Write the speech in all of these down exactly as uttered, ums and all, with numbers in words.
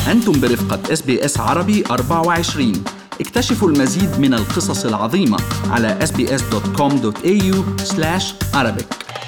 أنتم برفقة إس بي إس عربي أربعة وعشرين. اكتشفوا المزيد من القصص العظيمة على إس بي إس دوت كوم دوت إيه يو سلاش عربيك.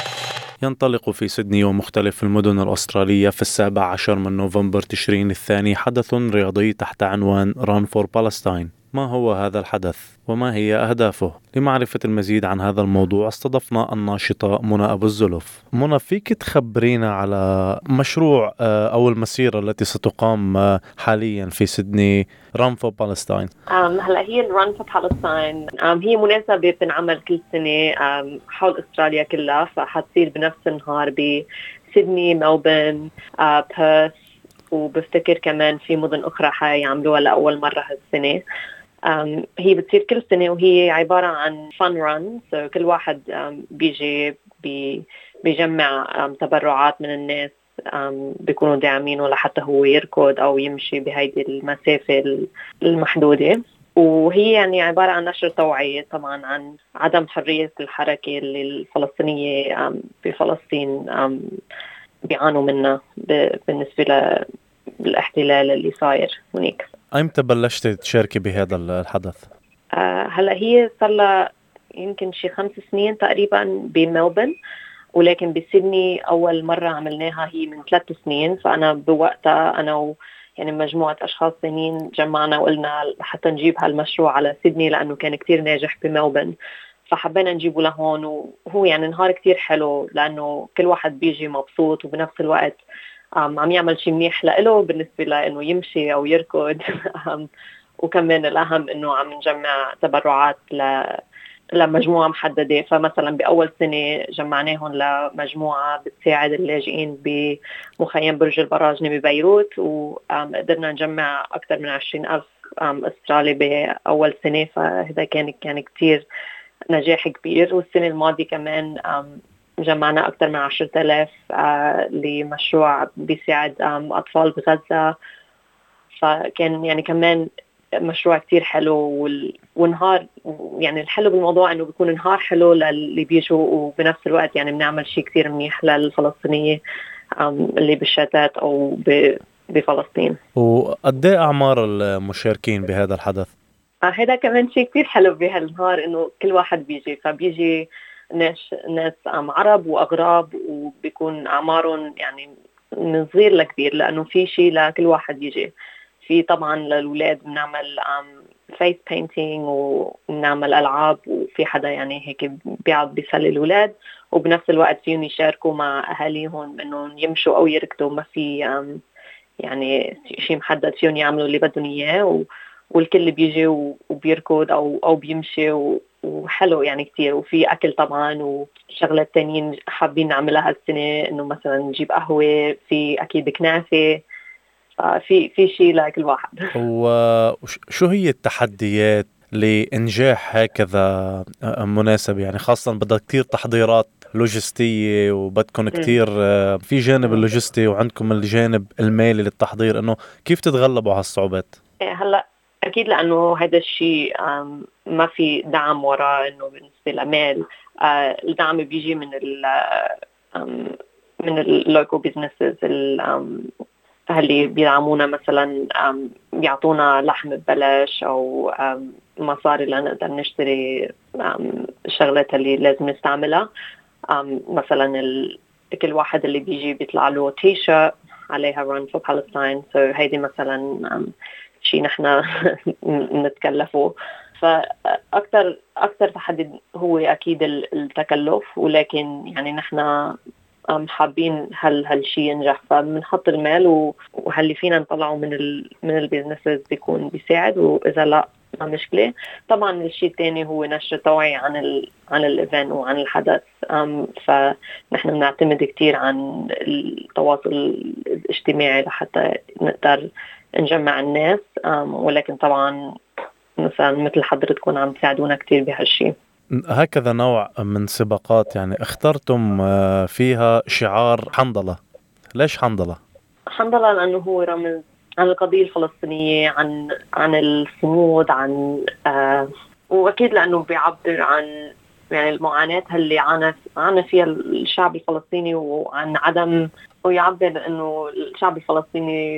ينطلق في سيدني يوم مختلف في المدن الأسترالية في السابع عشر من نوفمبر تشرين الثاني حدث رياضي تحت عنوان Run for Palestine. ما هو هذا الحدث وما هي أهدافه؟ لمعرفة المزيد عن هذا الموضوع استضفنا الناشطة منى أبو الزلف. منى، فيك تخبرينا على مشروع أو المسيرة التي ستقام حاليا في سيدني Run for Palestine؟ هلا هي Run for Palestine هي مناسبة بنعمل كل سنة حول أستراليا كلها، فحتصير بنفس النهار بسيدني، ملبورن، بيرث، وبفتكر كمان في مدن أخرى حيعملوها لأول مرة هالسنة. Um, هي بتصير كل سنة وهي عبارة عن fun run. so كل واحد um, بيجي بي بيجمع um, تبرعات من الناس um, بيكونوا داعمينه لحتى هو يركض أو يمشي بهيدي المسافة المحدودة. وهي يعني عبارة عن نشر توعية طبعا عن عدم حرية الحركة اللي الفلسطينية um, بفلسطين um, بيعانوا منها بالنسبة للاحتلال اللي صاير هناك. أيمتى بلشت تشاركي بهذا الحدث؟ آه هلا هي صار لها يمكن شي خمس سنين تقريبا بملبورن، ولكن بسيدني أول مرة عملناها هي من ثلاث سنين. فأنا بوقتها أنا و يعني مجموعة أشخاص ثانيين جمعنا وقلنا حتى نجيب هالمشروع على سيدني لأنه كان كتير ناجح بملبورن، فحبينا نجيبه لهون. وهو يعني نهار كتير حلو لأنه كل واحد بيجي مبسوط وبنفس الوقت عم يعمل شيء منيح لإله بالنسبة لإنه يمشي أو يركض. وكمان الأهم إنه عم نجمع تبرعات ل لمجموعة محددة. فمثلا بأول سنة جمعناهم لمجموعة بتساعد اللاجئين بمخيم برج البراجنة ببيروت، وقدرنا نجمع أكثر من عشرين ألف أسترالي بأول سنة، فهذا كان كان كتير نجاح كبير. والسنة الماضية كمان جمعنا أكثر من عشرة آلاف آه لمشروع بيساعد أطفال بغزة، فكان يعني كمان مشروع كتير حلو. والنهار يعني الحلو بالموضوع إنه بيكون نهار حلو للي بيجوا، وبنفس الوقت يعني بنعمل شيء كتير منيح للفلسطينية اللي بالشتات أو بفلسطين. وقد إيه أعمار المشاركين بهذا الحدث؟ آه هذا كمان شيء كتير حلو بهالنهار، إنه كل واحد بيجي، فبيجي ناس ناس عرب وأغراب، وبيكون أعمارهم يعني من صغير لكبير، لأنه في شيء لكل واحد يجي. في طبعا للأولاد بنعمل فيس بينتينج وبنعمل ألعاب، وفي حدا يعني هيك بيقعد بيسلي الأولاد، وبنفس الوقت فيهم يشاركوا مع أهاليهم إنهم يمشوا أو يركضوا. ما في يعني شيء محدد فيهم يعملوا اللي بدهم إياه، والكل بيجي وبيركض أو أو بيمشي، وحلو يعني كتير. وفي أكل طبعا وشغلات تانيين حابين نعملها هالسنة، إنه مثلا نجيب قهوة، في أكيد كنافة، في في شيء لكل واحد. وشو هي التحديات لإنجاح هكذا مناسبة؟ يعني خاصة بدها كتير تحضيرات لوجستية، وبدكم كتير في جانب اللوجستي وعندكم الجانب المالي للتحضير، إنه كيف تتغلبوا على الصعوبات؟ هلأ أكيد لأنه هذا الشيء ما في دعم وراه، إنه بالنسبة لمال الدعم بيجي من ال من اللوكال بيزنسز اللي بيدعمونا، مثلا بيعطونا لحم ببلاش أو مصاري لنقدر نشتري الشغلات اللي لازم نستعملها. مثلا كل واحد اللي بيجي بيطلع له تيشيرت عليها Run for Palestine، so هيدي مثلا شيء نحن نتكلفه. فأكثر أكثر تحدي هو أكيد التكلف، ولكن يعني نحن حابين هل هالشيء ينجح، فبنحط المال وهاللي فينا نطلعه من ال من البيزنسز بيكون بيساعد، وإذا لا ما مشكلة. طبعا الشيء الثاني هو نشر توعية عن ال عن الإيفنت وعن الحدث. فنحن بنعتمد كتير عن التواصل الاجتماعي لحتى نقدر نجمع الناس، ولكن طبعا مثلا مثل حضرتكم عم تساعدونا كتير بهالشيء. هكذا نوع من سباقات يعني اخترتم فيها شعار حنظلة. ليش حنظلة؟ حنظلة لأنه هو رمز عن القضية الفلسطينية، عن عن الصمود، عن آه وأكيد لأنه بيعبر عن يعني المعاناة اللي عانى عانى فيها الشعب الفلسطيني، وعن عدم، ويعبر إنه الشعب الفلسطيني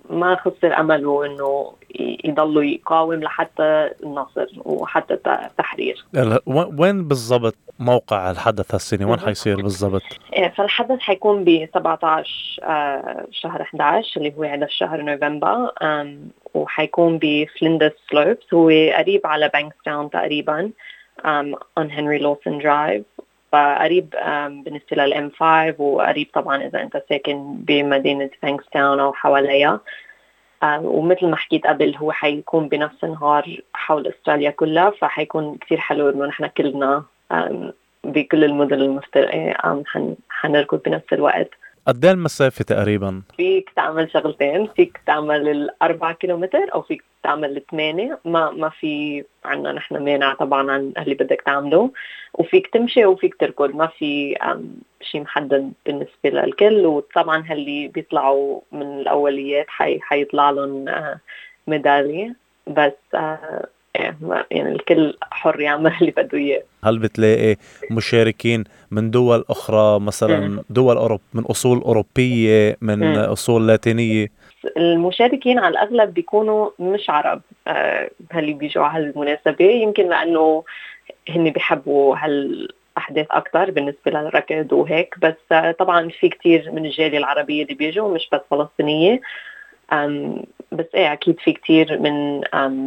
ما خسر أمله إنه يضلوا يقاوم لحتى النصر وحتى التحرير. وين بالضبط موقع الحدث هالسنة؟ وين حيصير بالضبط؟ فالحدث حيكون ب سبعة عشر شهر إحدى عشر اللي هو هذا الشهر نوفمبر، وحيكون بفليندرز سلوبس، هو قريب على بانكستاون تقريبا on هنري لوسن درايف، فقريب بالنسبة للإم خمسة، وقريب طبعا إذا أنت ساكن بمدينة بانكستاون أو حواليها. ومثل ما حكيت قبل هو حيكون بنفس النهار حول أستراليا كلها، فحيكون كتير حلو إنه نحن كلنا بكل المدن المفترقة حنركض بنفس الوقت. قد ايه المسافة تقريبا؟ فيك تعمل شغلتين، فيك تعمل الأربعة كيلومتر أو فيك تعمل الثمانية، ما ما في عنا نحن مانع طبعا عن اللي بدك تعمله، وفيك تمشي وفيك تركض، ما في شيء محدد بالنسبة للكل. وطبعا هاللي بيطلعوا من الأوليات حي حيطلع لهم ميدالية، بس يعني الكل حر يعمل اللي بده إياه. هل بتلاقي مشاركين من دول أخرى مثلا م. دول أوروب من أصول أوروبية من م. أصول لاتينية؟ المشاركين على الأغلب بيكونوا مش عرب آه هاللي بيجوا على هالمناسبة، يمكن لأنه هن بيحبوا هالأحداث أكتر بالنسبة للركض وهيك، بس آه طبعا في كتير من الجالية العربية اللي بيجوا مش بس فلسطينية، بس إيه أكيد في كتير من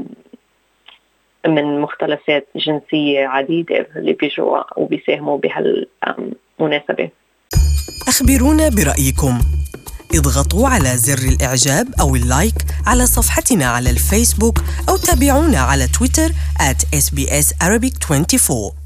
من مختلفات جنسية عديدة اللي بيجوا وبيساهموا بهالمناسبة. أخبرونا برأيكم، اضغطوا على زر الإعجاب أو اللايك على صفحتنا على الفيسبوك، أو تابعونا على تويتر آت إس بي إس Arabic أربعة وعشرين.